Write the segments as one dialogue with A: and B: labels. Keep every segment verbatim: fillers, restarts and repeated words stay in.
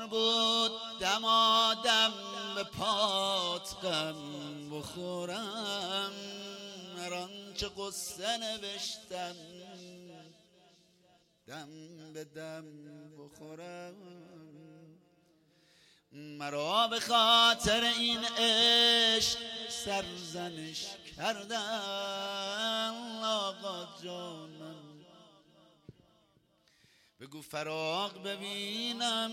A: بود دمادم به پات غم بخورم، هر آنچه قصه نوشتم دم به دم بخورم. مرا به خاطر این عشق سرزنش کردن، آقا جانم بگو فراق ببینم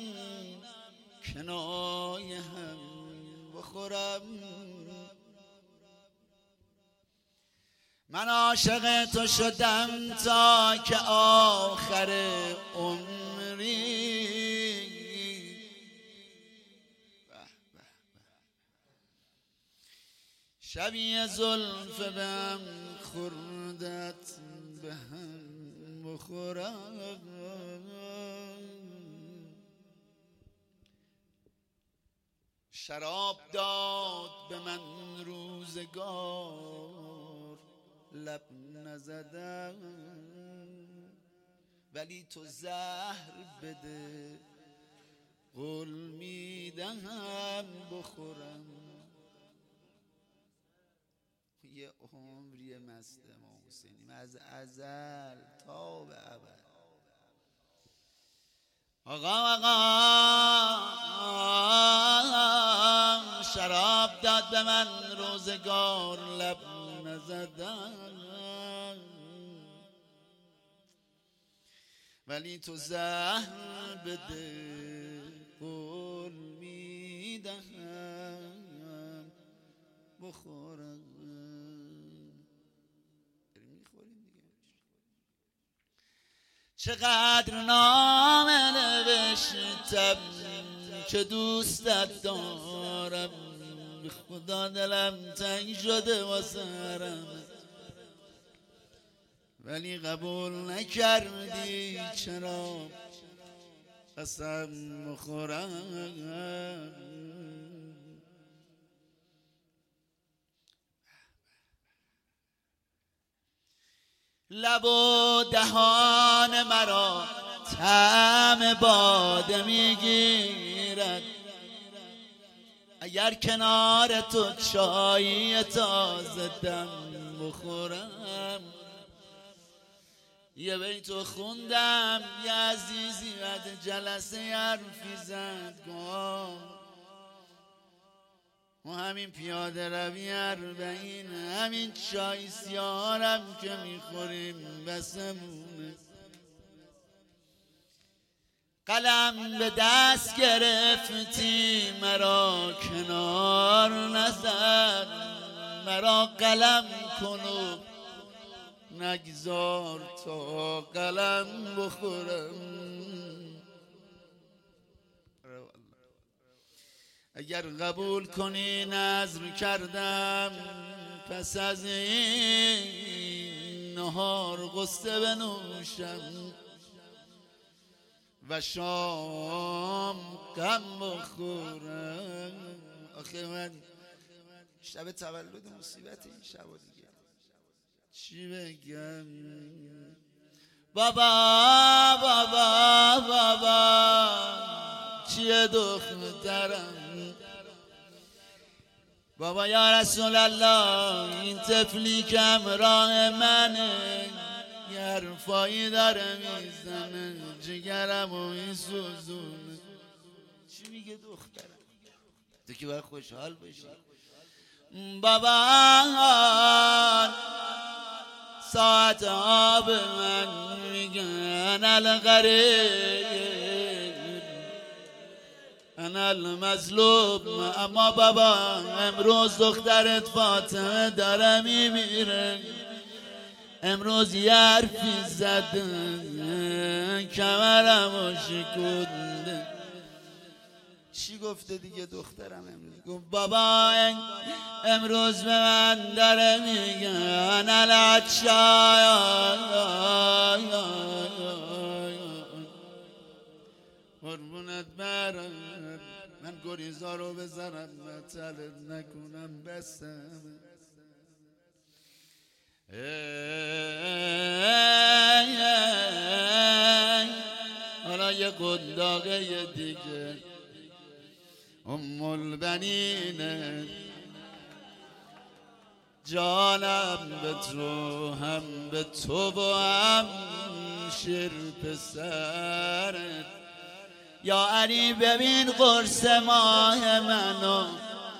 A: کنایه هم بخورم. من عاشق تو شدم تا که آخر عمری شبیه زلف بهم خوردت به هم بخورم. شراب داد به من روزگار لب نزدم، ولی تو زهر بده قول میدهم بخورم. یه عمری مست امام حسینیم از ازل تا به ابد. آقا آقا شراب داد به من روزگار لب نزدم، ولی تو زهر بده قول میدهم بخورم. چقدر نامه نوشتم که دوستت دارم، به خدا دلم تنگ شده واسرم، ولی قبول نکردی چرا قسم بخورم. لب و دهان مرا طعم باده میگیرد، اگر کنار تو چای تازه دم بخورم. یه بیتو خوندم یه عزیزی بعد جلسه حرفی زد، گفت و همین پیاده روی اربعین، همین چای سیارم که میخوریم بسمونه. قلم به دست گرفتی مرا کنار نزد، مرا قلم کنو نگذار تا قلم بخورم. اگر قبول کنی نذر کردم پس از این نهار قصه بنوشم و شام غم بخورم. آخه من شب تولد مصیبت این شب دیگه چی بگم؟ بابا بابا بابا چیه دخترم؟ بابا یا رسول الله این طفلی که همراه منه یه حرفایی داره میزنه جگرم و میسوزونه. چی میگه دخترم؟ تو که باید خوشحال باشی. بابا ساعت آب من میگن الغریب انا المظلوم، اما بابا امروز دخترت فاطمه داره میمیره. امروز یه حرفی زده کمرمو شکونده. چی گفته دیگه دخترم امروز؟ گفت بابا امروز به من داره میگن العطشان قربونت برم، من گریزا رو بذارم مطلت نکنم بسم. حالا یه قنداقه دیگه ام البنین جانم به تو هم به تو و هم شیر پسرت یا علی ببین قرص ماه منو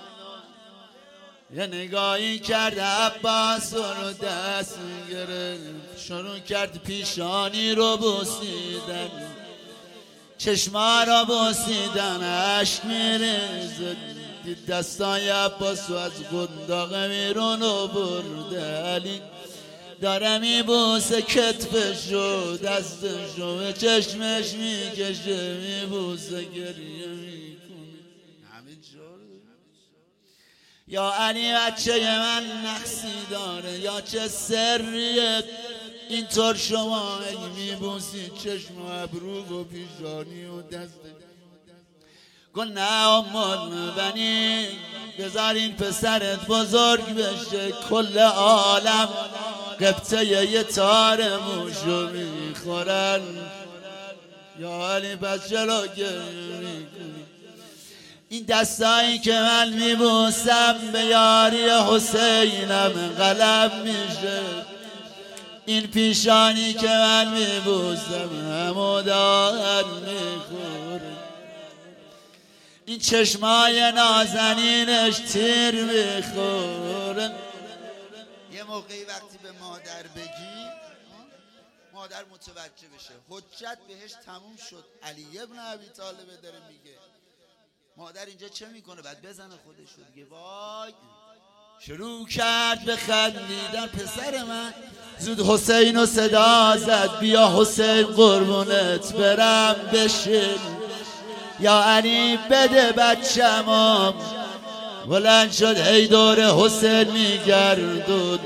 A: یه نگاهی کرد عباس رو دست گرفت شروع کرد پیشانی رو بوسیدن چشما رو بوسیدن عشق میریزد دید دستای عباس و از قنداق بیرون رو برده علی داره میبوسه کتفشو دستشو به چشمش میکشه میبوسه گریه میکنه همه جا یا علی بچه من نقصی داره یا چه سریه اینطور شما میبوسی چشم و ابرو و پیشانی و دسته گل نه امال بنی بذار این پسرت بزرگ بشه کل عالم قبطه یه تار موشو میخورن یا علی بس چرا گریه میکنی این دستایی که من میبوسم به یاری حسینم قلم میشه این پیشانی که من میبوسم همو دار میخوره این چشمای نازنینش تیر میخوره یه موقعی وقتی به مادر بگی مادر متوجه بشه حجت بهش تموم شد علی ابن ابی طالب داره میگه مادر اینجا چه میکنه بعد بزنه خودش رو دیگه وای شروع کرد به خندیدن پسر من زود حسین و صدا زد بیا حسین قربونت برم بشین یا علی بده بچه‌مو بلند شد هی دور حسین میگردون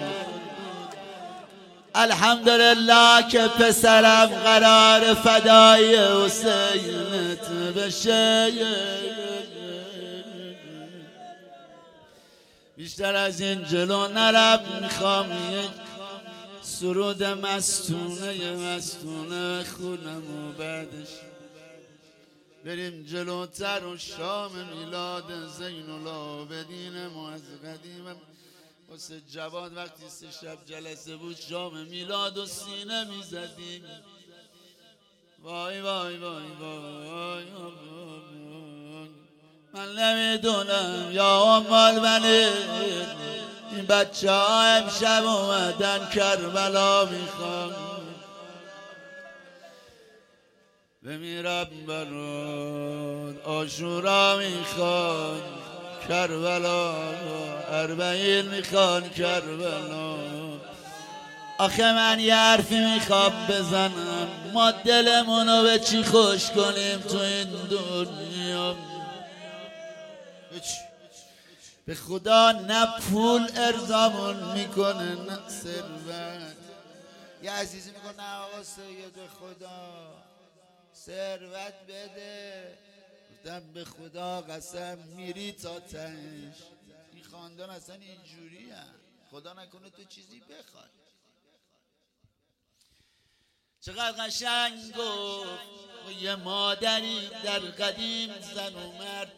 A: الحمدلله که پسرم قرار فدای حسینت بشه بیشتر از این جلو نرم میخوام یک سرود مستونه یه مستونه خونم و بعدش بریم جلوتر و شام میلاد زین العابدین ما از قدیمم واسه جواد وقتی سه شب جلسه بود شام میلاد و سینه میزدیم وای وای وای وای من نمیدونم یا امال بنی این بچه ها امشب اومدن کربلا میخوان بمیرم برات آشورا میخوان کربلا اربعین میخوان کربلا آخه من یه حرفی میخوام بزنم ما دلمونو به چی خوش کنیم تو این دنیا به خدا نه پول ارزامون میکنه نه ثروت یه عزیزی میگه نه آقا سید خدا ثروت بده گفتم به خدا قسم میری تا تهش این خاندان اصلا اینجوری هم خدا نکنه تو چیزی بخوای چقدر قشنگ گفت یه مادری در قدیم زن و مرد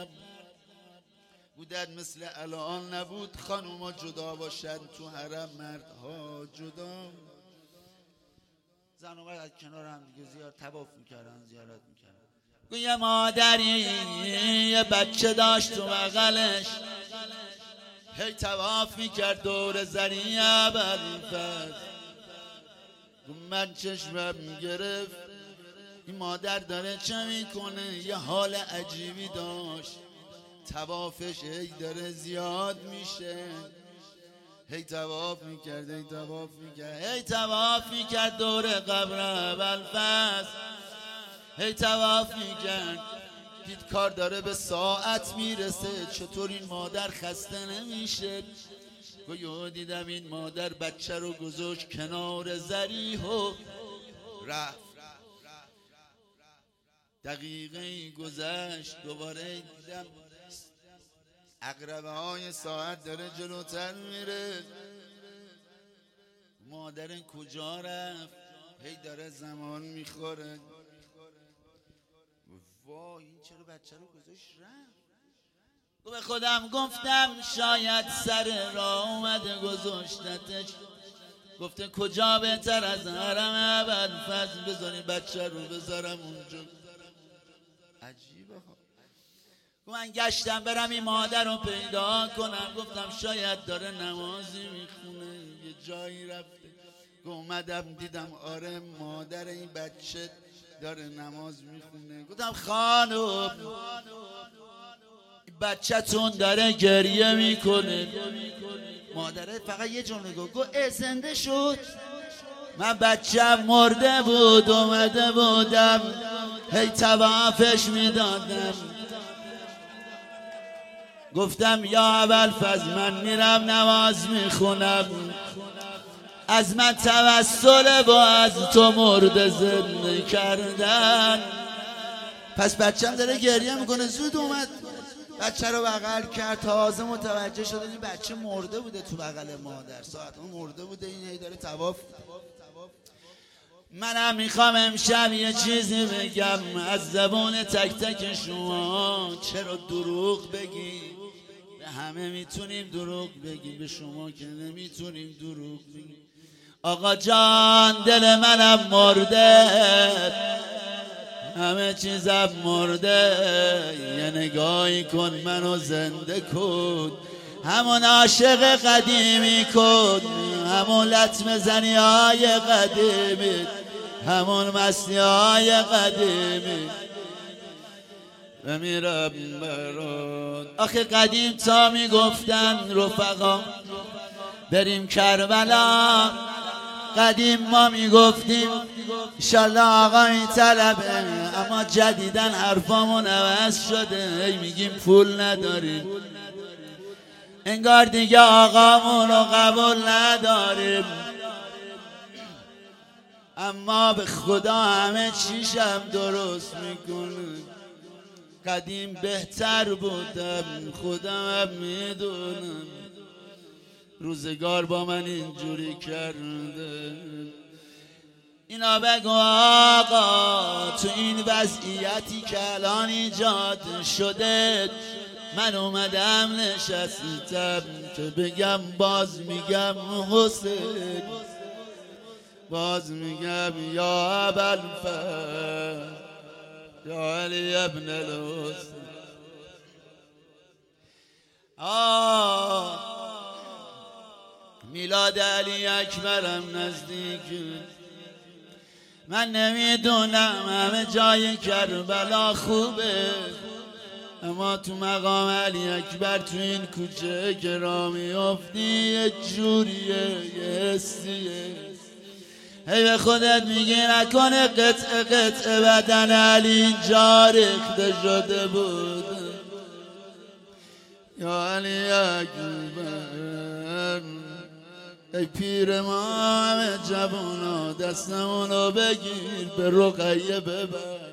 A: بودن مثل الان نبود خانوما جدا باشن تو حرم مردها جدا زن و مرد از کنار هم دیگه زیاد طواف میکردن زیارت میکردن یه مادری یه بچه داشت تو بغلش هی طواف میکرد دور زریع ابوالفضل من چشمم گرفت این مادر داره چه میکنه یه حال عجیبی داشت طوافش هی داره زیاد میشه هی طواف میکرد هی طواف میکرد هی طواف میکرد دور قبر ابوالفضل هی طواف میکرد دید کار داره به ساعت میرسه چطور این مادر خسته نمیشه گویا دیدم این مادر بچه رو گذاشت کنار زریح و رفت دقیقه گذشت دوباره دیدم عقربه های ساعت داره جلوتر میره مادر کجا رفت هی داره زمان میخوره وای این چرا بچه رو گذاشت رفت به خودم گفتم شاید سر راه اومده گذاشتتش. گفته کجا بهتر از حرم ابوالفضل بذاری بچه رو بذارم اونجا. عجیبه ها. من گشتم برم این مادر رو پیدا کنم. گفتم شاید داره نمازی میخونه یه جایی رفته. اومدم دیدم آره مادر این بچه داره نماز میخونه. گفتم خانم بچه تون داره گریه میکنه. مادره فقط یه جمله گفت گفت اه زنده شد. من بچه مرده بود اومده بودم هی توافش میدادم. گفتم یا ابوالفضل من میرم نماز میخونم از من توسل با از تو مرده زنده کردن. پس بچه‌م داره گریه میکنه. زود اومد بچه رو بغل کرد. تازه متوجه شده این بچه مرده بوده تو بغل مادر. ساعت اون مرده بوده این هی داره طواف. منم میخوام امشب یه چیزی بگم از زبان تک تک شما. چرا دروغ بگی؟ به همه میتونیم دروغ بگیم به شما که نمیتونیم دروغ بگیم. آقا جان دل منم مرده همه چیزم مرده. یه نگاهی کن منو زنده کن همون عاشق قدیمی کن همون لطمه زنی های قدیمی همون مستی های قدیمی بمیرم برات. آخه قدیم تا میگفتن رفقا بریم کربلا. قدیم ما میگفتیم انشالله آقا این طلبه. اما جدیدن حرفامون عوض شده. هی میگیم پول نداریم انگار دیگه آقامون رو قبول نداریم. اما به خدا همه چیشم درست میکنه. قدیم بهتر بودم خودم میدونم. روزگار با من اینجوری کرده. اینا بگو آقا تو این وضعیتی که الان ایجاد شده من اومدم نشستم که بگم باز میگم حسین باز میگم یا ابوالفضل یا علی ابن الحسین. آه میلاد علی اکبرم نزدیک. من نمیدونم همه جای کربلا خوبه اما تو مقام علی اکبر تو این کوچه که را میافتی یه جوریه یه حسیه. هی به خودت میگی نکنه قطع قطع بدن علی اینجا ریخته شده بود. یا علی اکبر ای پیر ما همه جوونا دستمونو بگیر به رقیه ببر.